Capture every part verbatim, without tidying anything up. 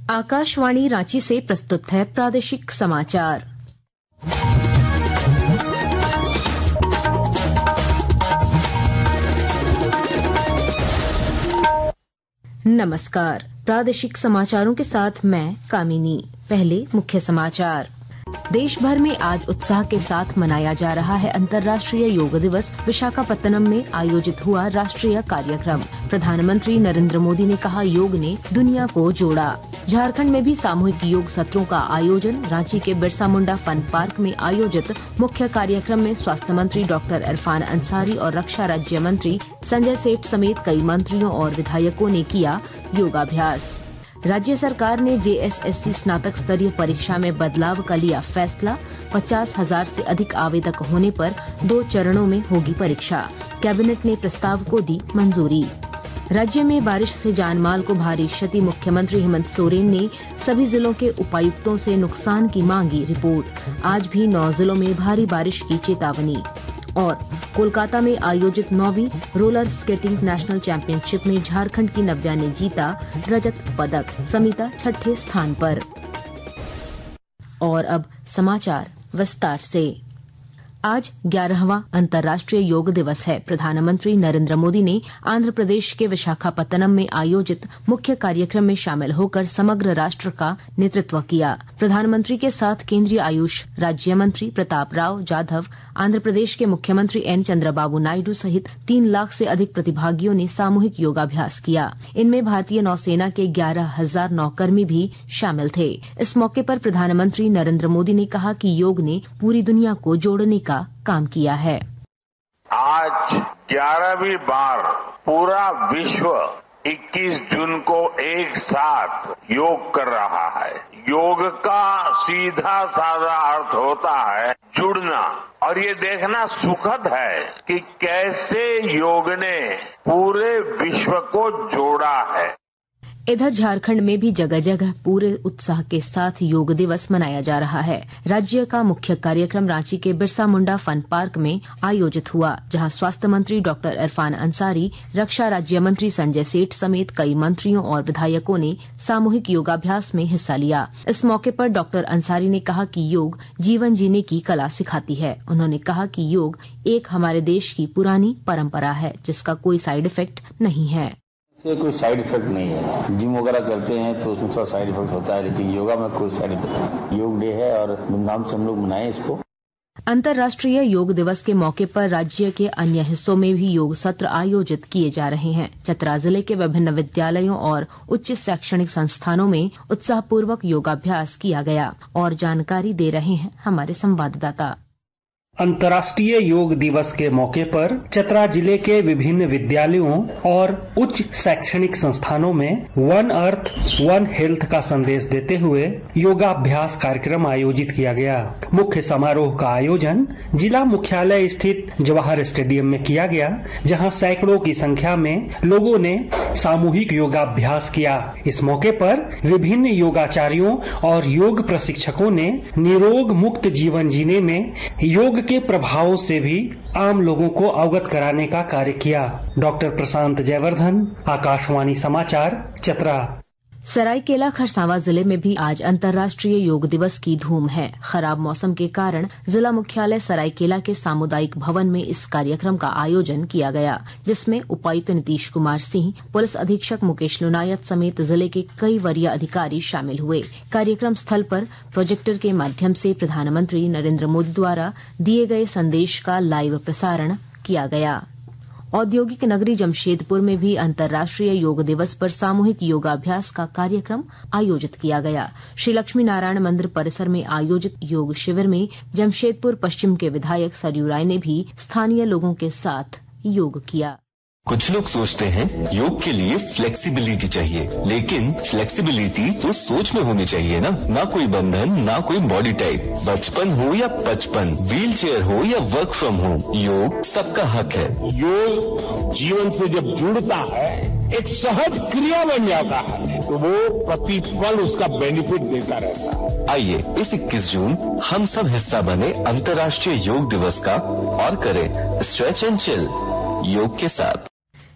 आकाशवाणी रांची से प्रस्तुत है प्रादेशिक समाचार। नमस्कार, प्रादेशिक समाचारों के साथ मैं कामिनी। पहले मुख्य समाचार। देश भर में आज उत्साह के साथ मनाया जा रहा है अंतर्राष्ट्रीय योग दिवस। विशाखापत्तनम में आयोजित हुआ राष्ट्रीय कार्यक्रम। प्रधानमंत्री नरेंद्र मोदी ने कहा, योग ने दुनिया को जोड़ा। झारखंड में भी सामूहिक योग सत्रों का आयोजन। रांची के बिरसा मुंडा फन पार्क में आयोजित मुख्य कार्यक्रम में स्वास्थ्य मंत्री डॉक्टर इरफान अंसारी और रक्षा राज्य मंत्री संजय सेठ समेत कई मंत्रियों और विधायकों ने किया योगाभ्यास। राज्य सरकार ने जे एस एस सी स्नातक स्तरीय परीक्षा में बदलाव का लिया फैसला। पचास हजार से अधिक आवेदक होने पर दो चरणों में होगी परीक्षा। कैबिनेट ने प्रस्ताव को दी मंजूरी। राज्य में बारिश से जानमाल को भारी क्षति। मुख्यमंत्री हेमंत सोरेन ने सभी जिलों के उपायुक्तों से नुकसान की मांगी रिपोर्ट। आज भी नौ जिलों में भारी बारिश की चेतावनी। और कोलकाता में आयोजित नौवीं रोलर स्केटिंग नेशनल चैंपियनशिप में झारखंड की नव्या ने जीता रजत पदक। समिता छठे स्थान पर। और अब समाचार विस्तार से। आज ग्यारहवां अंतर्राष्ट्रीय योग दिवस है। प्रधानमंत्री नरेंद्र मोदी ने आंध्र प्रदेश के विशाखापत्तनम में आयोजित मुख्य कार्यक्रम में शामिल होकर समग्र राष्ट्र का नेतृत्व किया। प्रधानमंत्री के साथ केंद्रीय आयुष राज्य मंत्री प्रताप राव जाधव, आंध्र प्रदेश के मुख्यमंत्री एन चंद्रबाबू नायडू सहित तीन लाख से अधिक प्रतिभागियों ने सामूहिक योगाभ्यास किया। इनमें भारतीय नौसेना के ग्यारह हजार नौकर्मी भी शामिल थे। इस मौके पर प्रधानमंत्री नरेंद्र मोदी ने कहा कि योग ने पूरी दुनिया को जोड़ने का काम किया है। आज ग्यारहवीं बार पूरा विश्व इक्कीस जून को एक साथ योग कर रहा है। योग का सीधा साधा अर्थ होता है जुड़ना, और ये देखना सुखद है कि कैसे योग ने पूरे विश्व को जोड़ा है। इधर झारखंड में भी जगह जगह पूरे उत्साह के साथ योग दिवस मनाया जा रहा है। राज्य का मुख्य कार्यक्रम रांची के बिरसा मुंडा फन पार्क में आयोजित हुआ, जहां स्वास्थ्य मंत्री डॉक्टर इरफान अंसारी, रक्षा राज्य मंत्री संजय सेठ समेत कई मंत्रियों और विधायकों ने सामूहिक योगाभ्यास में हिस्सा लिया। इस मौके पर डॉक्टर अंसारी ने कहा कि योग जीवन जीने की कला सिखाती है। उन्होंने कहा कि योग एक हमारे देश की पुरानी परंपरा है, जिसका कोई साइड इफेक्ट नहीं है। इससे कोई साइड इफेक्ट नहीं है। जिम वगैरह करते हैं तो उसमें थोड़ा साइड इफेक्ट होता है, लेकिन योगा में कोई साइड इफेक्ट। योग डे है और धूमधाम से हम लोग मनाएं इसको। अंतर्राष्ट्रीय योग दिवस के मौके पर राज्य के अन्य हिस्सों में भी योग सत्र आयोजित किए जा रहे हैं। चतरा जिले के विभिन्न विद्यालयों और उच्च शैक्षणिक संस्थानों में उत्साहपूर्वक योगाभ्यास किया गया। और जानकारी दे रहे हैं हमारे संवाददाता। अंतर्राष्ट्रीय योग दिवस के मौके पर चतरा जिले के विभिन्न विद्यालयों और उच्च शैक्षणिक संस्थानों में वन अर्थ वन हेल्थ का संदेश देते हुए योगाभ्यास कार्यक्रम आयोजित किया गया। मुख्य समारोह का आयोजन जिला मुख्यालय स्थित जवाहर स्टेडियम में किया गया, जहां सैकड़ों की संख्या में लोगों ने सामूहिक योगाभ्यास किया। इस मौके पर विभिन्न योगाचार्यों और योग प्रशिक्षकों ने निरोग मुक्त जीवन जीने में योग के प्रभावों से भी आम लोगों को अवगत कराने का कार्य किया। डॉक्टर प्रशांत जयवर्धन, आकाशवाणी समाचार, चतरा। सरायकेला खरसावां जिले में भी आज अंतर्राष्ट्रीय योग दिवस की धूम है। खराब मौसम के कारण जिला मुख्यालय सरायकेला के सामुदायिक भवन में इस कार्यक्रम का आयोजन किया गया, जिसमें उपायुक्त नीतीश कुमार सिंह, पुलिस अधीक्षक मुकेश लुनायत समेत जिले के कई वरीय अधिकारी शामिल हुए। कार्यक्रम स्थल पर प्रोजेक्टर के माध्यम से प्रधानमंत्री नरेंद्र मोदी द्वारा दिए गए संदेश का लाइव प्रसारण किया गया। औद्योगिक नगरी जमशेदपुर में भी अंतर्राष्ट्रीय योग दिवस पर सामूहिक योगाभ्यास का कार्यक्रम आयोजित किया गया। श्री लक्ष्मी नारायण मंदिर परिसर में आयोजित योग शिविर में जमशेदपुर पश्चिम के विधायक सरयू राय ने भी स्थानीय लोगों के साथ योग किया। कुछ लोग सोचते हैं योग के लिए फ्लेक्सिबिलिटी चाहिए, लेकिन फ्लेक्सिबिलिटी तो सोच में होनी चाहिए ना। ना कोई बंधन, ना कोई बॉडी टाइप। बचपन हो या पचपन, व्हील चेयर हो या वर्क फ्रॉम होम, योग सबका हक है। योग जीवन से जब जुड़ता है, एक सहज क्रिया बन जाता है, तो वो प्रतिपल उसका बेनिफिट देता रहता है। आइए इस इक्कीस जून हम सब हिस्सा बने अंतर्राष्ट्रीय योग दिवस का और करें स्ट्रेच एंड चिल योग के साथ।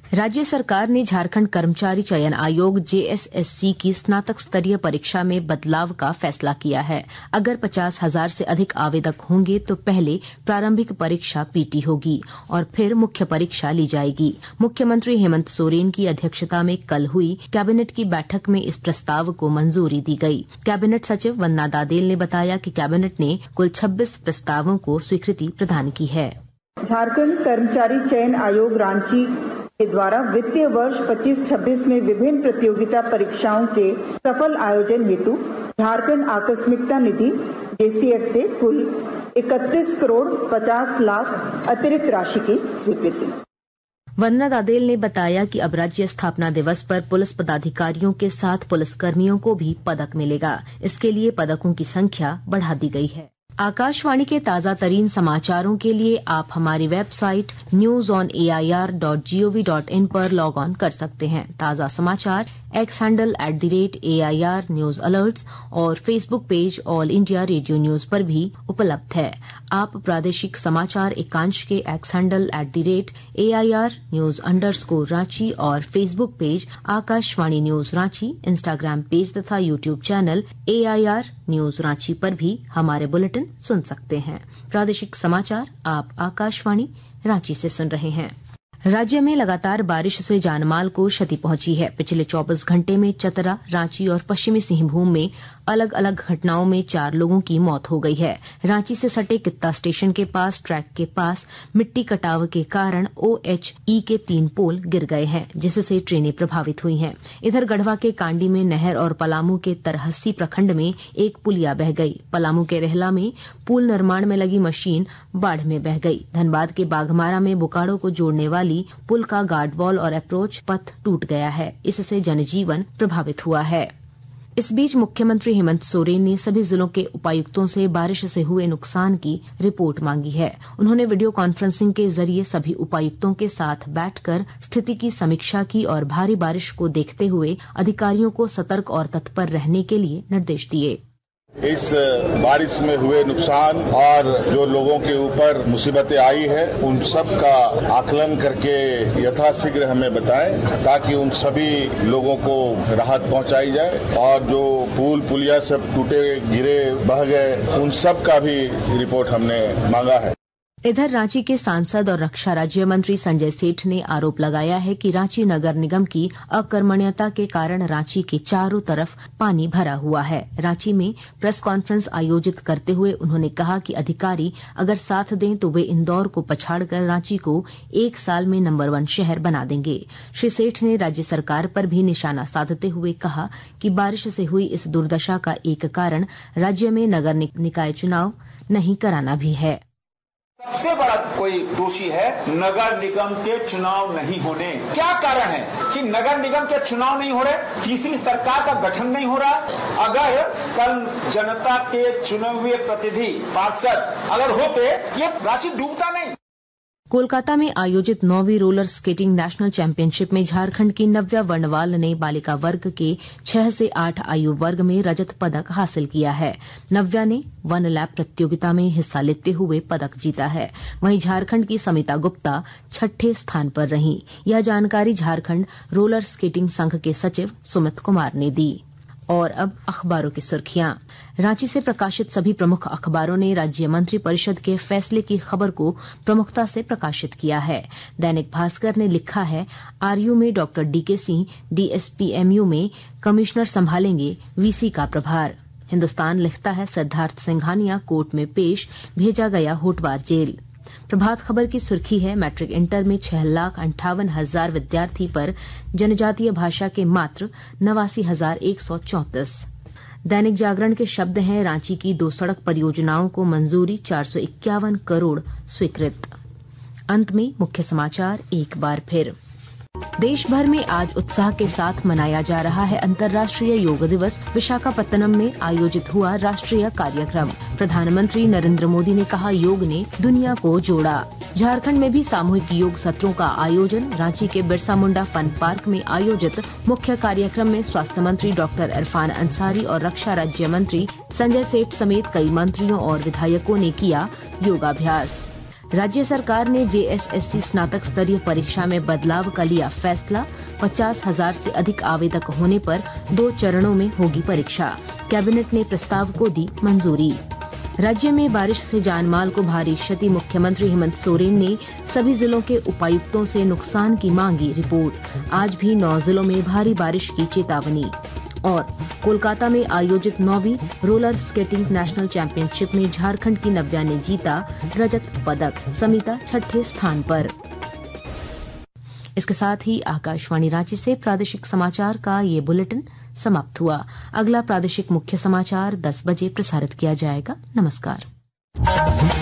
राज्य सरकार ने झारखंड कर्मचारी चयन आयोग जे एस एस सी की स्नातक स्तरीय परीक्षा में बदलाव का फैसला किया है। अगर पचास हजार से अधिक आवेदक होंगे तो पहले प्रारंभिक परीक्षा पीटी होगी और फिर मुख्य परीक्षा ली जाएगी। मुख्यमंत्री हेमंत सोरेन की अध्यक्षता में कल हुई कैबिनेट की बैठक में इस प्रस्ताव को मंजूरी दी गई। कैबिनेट सचिव वंदना दादेल ने बताया कि कैबिनेट ने कुल छब्बीस प्रस्तावों को स्वीकृति प्रदान की है। झारखंड कर्मचारी चयन आयोग रांची के द्वारा वित्तीय वर्ष पच्चीस छब्बीस में विभिन्न प्रतियोगिता परीक्षाओं के सफल आयोजन हेतु झारखंड आकस्मिकता निधि जे सी एफ से कुल इकतीस करोड़ पचास लाख अतिरिक्त राशि की स्वीकृति। वंदना दादेल ने बताया कि अब राज्य स्थापना दिवस पर पुलिस पदाधिकारियों के साथ पुलिसकर्मियों को भी पदक मिलेगा। इसके लिए पदकों की संख्या बढ़ा दी गई है। आकाशवाणी के ताजा तरीन समाचारों के लिए आप हमारी website news on A I R dot G O V dot in पर लॉग ऑन कर सकते हैं। ताजा समाचार X handle at the rate A I R news alerts और Facebook page All India Radio news पर भी उपलब्ध है। आप प्रादेशिक समाचार एकांश के X handle at the rate A I R news underscore Ranchi और Facebook page Akashvani news Ranchi, Instagram page तथा YouTube channel A I R news Ranchi पर भी हमारे बुलेटिन सुन सकते हैं। प्रादेशिक समाचार आप आकाशवाणी रांची से सुन रहे हैं। राज्य में लगातार बारिश से जानमाल को क्षति पहुंची है। पिछले चौबीस घंटे में चतरा, रांची और पश्चिमी सिंहभूम में अलग अलग घटनाओं में चार लोगों की मौत हो गई है। रांची से सटे कित्ता स्टेशन के पास ट्रैक के पास मिट्टी कटाव के कारण ओ एच ई के तीन पोल गिर गए हैं, जिससे ट्रेनें प्रभावित हुई हैं। इधर गढ़वा के कांडी में नहर और पलामू के तरहस्सी प्रखंड में एक पुलिया बह गई। पलामू के रेहला में पुल निर्माण में लगी मशीन बाढ़ में बह गई। धनबाद के बाघमारा में बोकारो को जोड़ने वाली पुल का गार्ड वॉल और अप्रोच पथ टूट गया है। इससे जनजीवन प्रभावित हुआ है। इस बीच मुख्यमंत्री हेमंत सोरेन ने सभी जिलों के उपायुक्तों से बारिश से हुए नुकसान की रिपोर्ट मांगी है। उन्होंने वीडियो कॉन्फ्रेंसिंग के जरिए सभी उपायुक्तों के साथ बैठकर स्थिति की समीक्षा की और भारी बारिश को देखते हुए अधिकारियों को सतर्क और तत्पर रहने के लिए निर्देश दिए। इस बारिश में हुए नुकसान और जो लोगों के ऊपर मुसीबतें आई है उन सब का आकलन करके यथाशीघ्र हमें बताएं ताकि उन सभी लोगों को राहत पहुंचाई जाए और जो पुल पुलिया सब टूटे गिरे बह गए उन सब का भी रिपोर्ट हमने मांगा है। इधर रांची के सांसद और रक्षा राज्य मंत्री संजय सेठ ने आरोप लगाया है कि रांची नगर निगम की अकर्मण्यता के कारण रांची के चारों तरफ पानी भरा हुआ है। रांची में प्रेस कॉन्फ्रेंस आयोजित करते हुए उन्होंने कहा कि अधिकारी अगर साथ दें तो वे इंदौर को पछाड़कर रांची को एक साल में नंबर वन शहर बना देंगे। श्री सेठ ने राज्य सरकार पर भी निशाना साधते हुए कहा कि बारिश से हुई इस दुर्दशा का एक कारण राज्य में नगर निकाय चुनाव नहीं कराना भी है। सबसे बड़ा कोई दोषी है नगर निगम के चुनाव नहीं होने। क्या कारण है कि नगर निगम के चुनाव नहीं हो रहे? तीसरी सरकार का गठन नहीं हो रहा। अगर कल जनता के चुने हुए प्रतिनिधि पार्षद अगर होते ये रांची डूबता नहीं। कोलकाता में आयोजित नौवीं रोलर स्केटिंग नेशनल चैंपियनशिप में झारखंड की नव्या वर्णवाल ने बालिका वर्ग के छह से आठ आयु वर्ग में रजत पदक हासिल किया है। नव्या ने वन लैप प्रतियोगिता में हिस्सा लेते हुए पदक जीता है। वहीं झारखंड की समिता गुप्ता छठे स्थान पर रहीं। यह जानकारी झारखंड रोलर स्केटिंग संघ के सचिव सुमित कुमार ने दी। और अब अखबारों की सुर्खियां। रांची से प्रकाशित सभी प्रमुख अखबारों ने राज्य मंत्री परिषद के फैसले की खबर को प्रमुखता से प्रकाशित किया है। दैनिक भास्कर ने लिखा है, आरयू में डॉक्टर डीके सिंह डीएसपीएमयू में कमिश्नर संभालेंगे वीसी का प्रभार। हिन्दुस्तान लिखता है, सिद्धार्थ सिंघानिया कोर्ट में पेश, भेजा गया होटवार जेल। प्रभात खबर की सुर्खी है, मैट्रिक इंटर में छह लाख अंठावन हजार विद्यार्थी पर जनजातीय भाषा के मात्र नवासी हजार एक सौ चौंतीस। दैनिक जागरण के शब्द हैं, रांची की दो सड़क परियोजनाओं को मंजूरी, चार सौ इक्यावन करोड़ स्वीकृत। अंत में मुख्य समाचार एक बार फिर। देश भर में आज उत्साह के साथ मनाया जा रहा है अंतर्राष्ट्रीय योग दिवस। विशाखापत्तनम में आयोजित हुआ राष्ट्रीय कार्यक्रम। प्रधानमंत्री नरेंद्र मोदी ने कहा, योग ने दुनिया को जोड़ा। झारखंड में भी सामूहिक योग सत्रों का आयोजन। रांची के बिरसा मुंडा फन पार्क में आयोजित मुख्य कार्यक्रम में स्वास्थ्य मंत्री डॉक्टर इरफान अंसारी और रक्षा राज्य मंत्री संजय सेठ समेत कई मंत्रियों और विधायकों ने किया योगाभ्यास। राज्य सरकार ने जेएसएससी स्नातक स्तरीय परीक्षा में बदलाव का लिया फैसला। पचास हजार से अधिक आवेदक होने पर दो चरणों में होगी परीक्षा। कैबिनेट ने प्रस्ताव को दी मंजूरी। राज्य में बारिश से जानमाल को भारी क्षति। मुख्यमंत्री हेमंत सोरेन ने सभी जिलों के उपायुक्तों से नुकसान की मांगी रिपोर्ट। आज भी नौ जिलों में भारी बारिश की चेतावनी। और कोलकाता में आयोजित नौवीं रोलर स्केटिंग नेशनल चैंपियनशिप में झारखंड की नव्या ने जीता रजत पदक। समिता छठे स्थान पर। इसके साथ ही आकाशवाणी रांची से प्रादेशिक समाचार का ये बुलेटिन समाप्त हुआ। अगला प्रादेशिक मुख्य समाचार दस बजे प्रसारित किया जाएगा। नमस्कार।